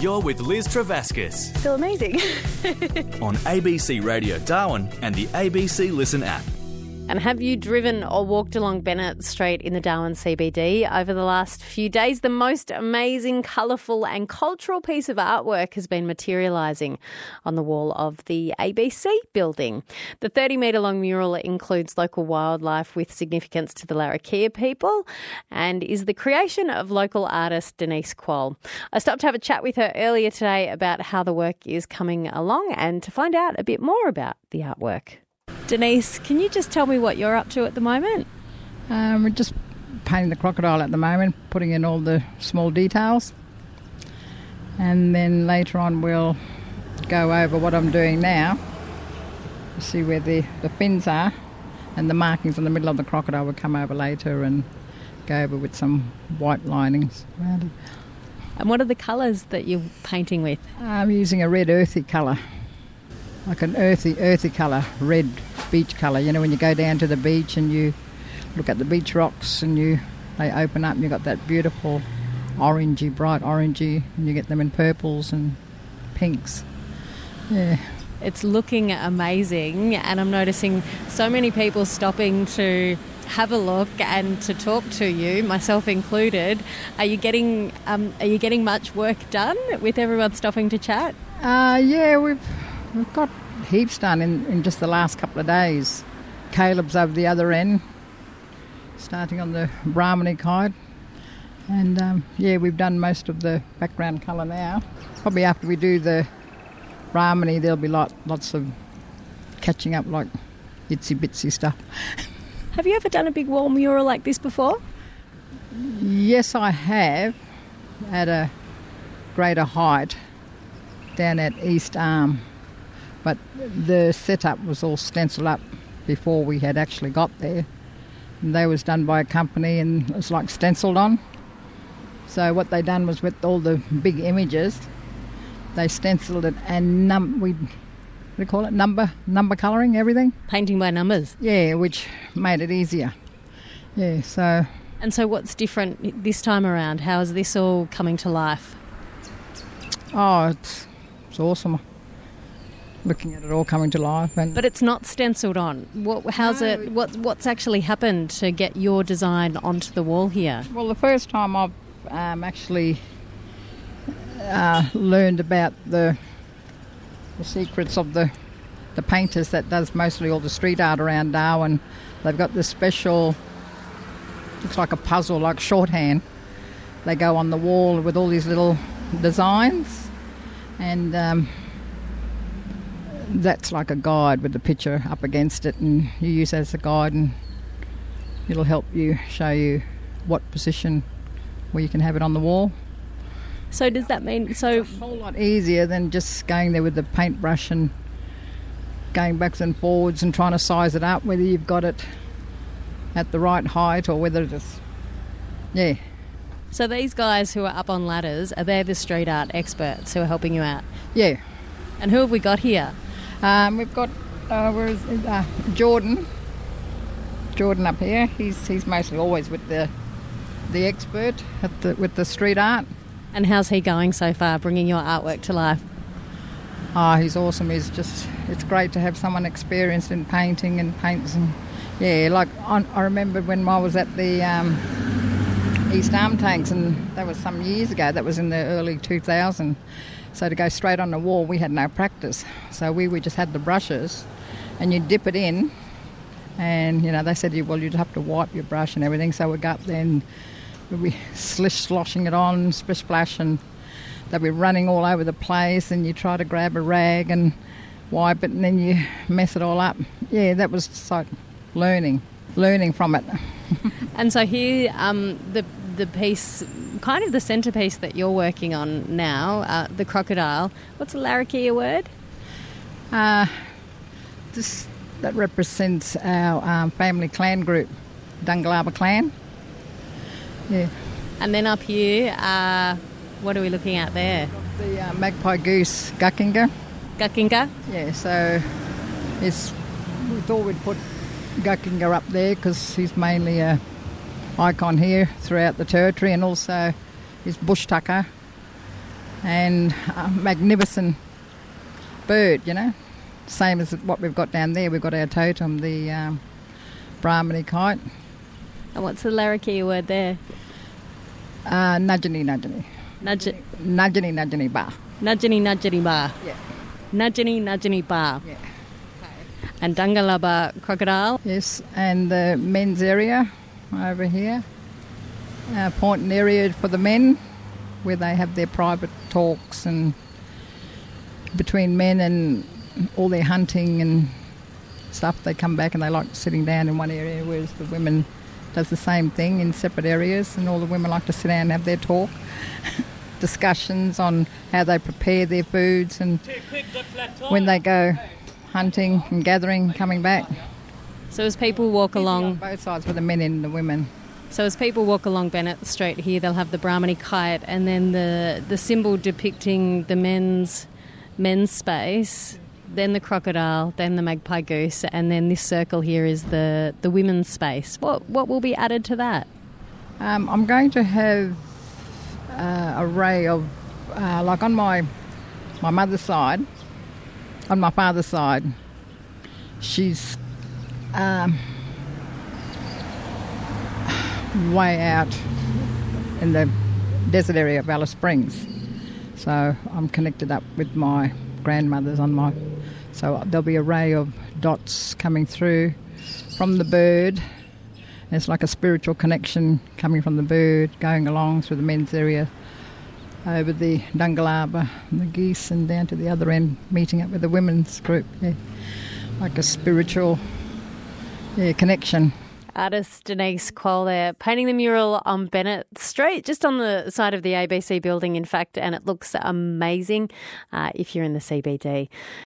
You're with Liz Travaskis Still amazing. on ABC Radio Darwin and the ABC Listen app. And have you driven or walked along Bennett Street in the Darwin CBD over the last few days? The most amazing, colourful and cultural piece of artwork has been materialising on the wall of the ABC building. The 30-metre-long mural includes local wildlife with significance to the Larrakia people and is the creation of local artist Denise Quoll. I stopped to have a chat with her earlier today about how the work is coming along and to find out a bit more about the artwork. Denise, can you just tell me what you're up to at the moment? We're just painting the crocodile at the moment, putting in all the small details. And then later on we'll go over what I'm doing now. See where the fins are, and the markings in the middle of the crocodile will come over later and go over with some white linings around it. And what are the colours that you're painting with? I'm using a red earthy colour, like an earthy colour, red beach colour. You know, when you go down to the beach and you look at the beach rocks and they open up and you've got that beautiful orangey, bright orangey, and you get them in purples and pinks. Yeah. It's looking amazing, and I'm noticing so many people stopping to have a look and to talk to you, myself included. Are you getting much work done with everyone stopping to chat? Yeah, we've got heaps done in just the last couple of days. Caleb's over the other end, starting on the Brahmani kite. And we've done most of the background colour now. Probably after we do the Brahmani, there'll be lots of catching up, like itsy bitsy stuff. Have you ever done a big wall mural like this before? Yes, I have, at a greater height down at East Arm. But the setup was all stenciled up before we had actually got there. And they was done by a company and it was like stenciled on. So what they done was with all the big images, they stenciled it and number colouring everything. Painting by numbers? Yeah, which made it easier. Yeah, so... And so what's different this time around? How is this all coming to life? Oh, it's awesome. Looking at it all coming to life. But it's not stenciled on. What's actually happened to get your design onto the wall here? Well, the first time I've actually learned about the secrets of the painters that does mostly all the street art around Darwin. They've got this special, looks like a puzzle, like shorthand. They go on the wall with all these little designs, and that's like a guide with the picture up against it, and you use that as a guide, and it'll help you, show you what position where you can have it on the wall. So does that mean... It's a whole lot easier than just going there with the paintbrush and going backwards and forwards and trying to size it up, whether you've got it at the right height or whether it's... Yeah. So these guys who are up on ladders, are they the street art experts who are helping you out? Yeah. And who have we got here? We've got Jordan. Jordan up here. He's mostly always with the expert with the street art. And how's he going so far, bringing your artwork to life? Oh, he's awesome. It's great to have someone experienced in painting and paints. And yeah, like I remember when I was at the East Arm Tanks, and that was some years ago. That was in the early 2000s. So to go straight on the wall, we had no practice. So we just had the brushes, and you dip it in, and they said, well, you'd have to wipe your brush and everything. So we'd go up there and we'd be sloshing it on, splish splash, and they'd be running all over the place, and you try to grab a rag and wipe it, and then you mess it all up. Yeah, that was just like learning from it. And so here, the piece, kind of the centrepiece that you're working on now, the crocodile, what's the Larrakia word? That represents our family clan group, Dungalaba clan. Yeah. And then up here, what are we looking at there? The magpie goose, Guckinga. Guckinga? Yeah, so we thought we'd put Guckinga up there because he's mainly a icon here throughout the territory, and also his bush tucker and a magnificent bird, you know. Same as what we've got down there. We've got our totem, the Brahmani kite. And what's the Larrakia word there? Nudgeny, nudgeny. Nudgeny, nudgeny, bar. Nudgeny, nudgeny, bar. Yeah. Nudgeny, nudgeny, bar. Yeah. And Dangalaba crocodile. Yes, and the men's area over here. Pointing area for the men, where they have their private talks and between men and all their hunting and stuff. They come back and they like sitting down in one area, whereas the women does the same thing in separate areas, and all the women like to sit down and have their talk. Discussions on how they prepare their foods and when they go hunting and gathering, coming back. So as people walk along... On both sides for the men and the women. So as people walk along Bennett Street here, they'll have the Brahmani kite and then the symbol depicting the men's space, then the crocodile, then the magpie goose, and then this circle here is the women's space. What will be added to that? I'm going to have an array of, like on my mother's side, on my father's side, she's way out in the desert area of Alice Springs. So I'm connected up with my grandmothers so there'll be an array of dots coming through from the bird. And it's like a spiritual connection coming from the bird, going along through the men's area, over the Dungalaba and the geese and down to the other end, meeting up with the women's group. Yeah. Like a spiritual connection. Artist Denise Quoll there, painting the mural on Bennett Street, just on the side of the ABC building, in fact, and it looks amazing if you're in the CBD.